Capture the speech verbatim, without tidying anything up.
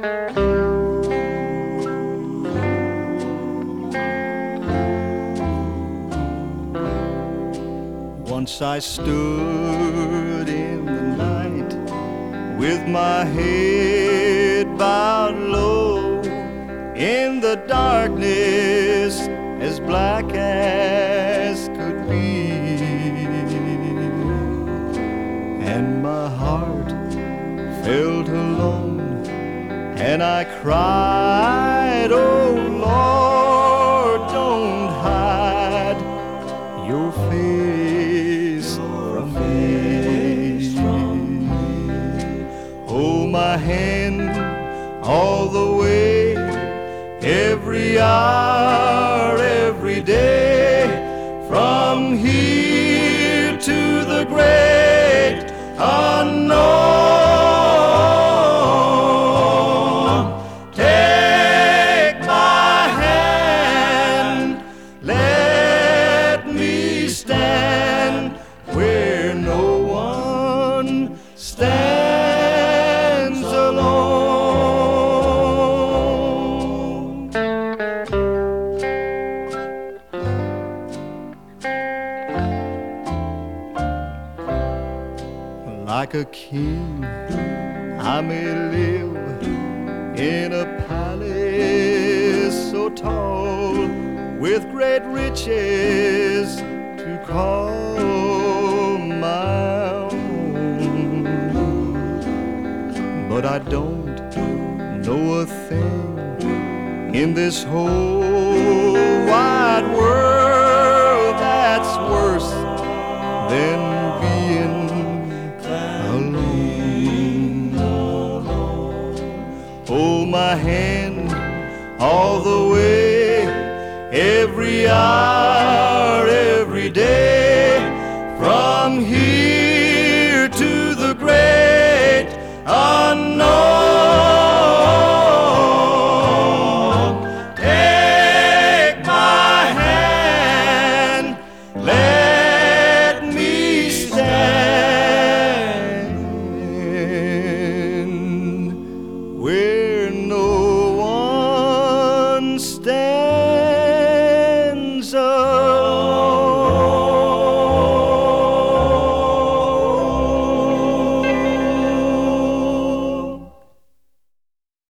Once I stood in the night with my head bowed low in the darkness as black as could be, and my heart felt alone, and I cried, "Oh Lord, don't hide your face from me. Hold my hand all the way, every hour, every day, from here to the great unknown. Take my hand, let me stand where no one stands alone." Like a king, I may live in a palace so tall, with great riches to call my own. But I don't know a thing in this whole wide world that's worse than being alone. Hold my hand all the way, every hour, every day, from here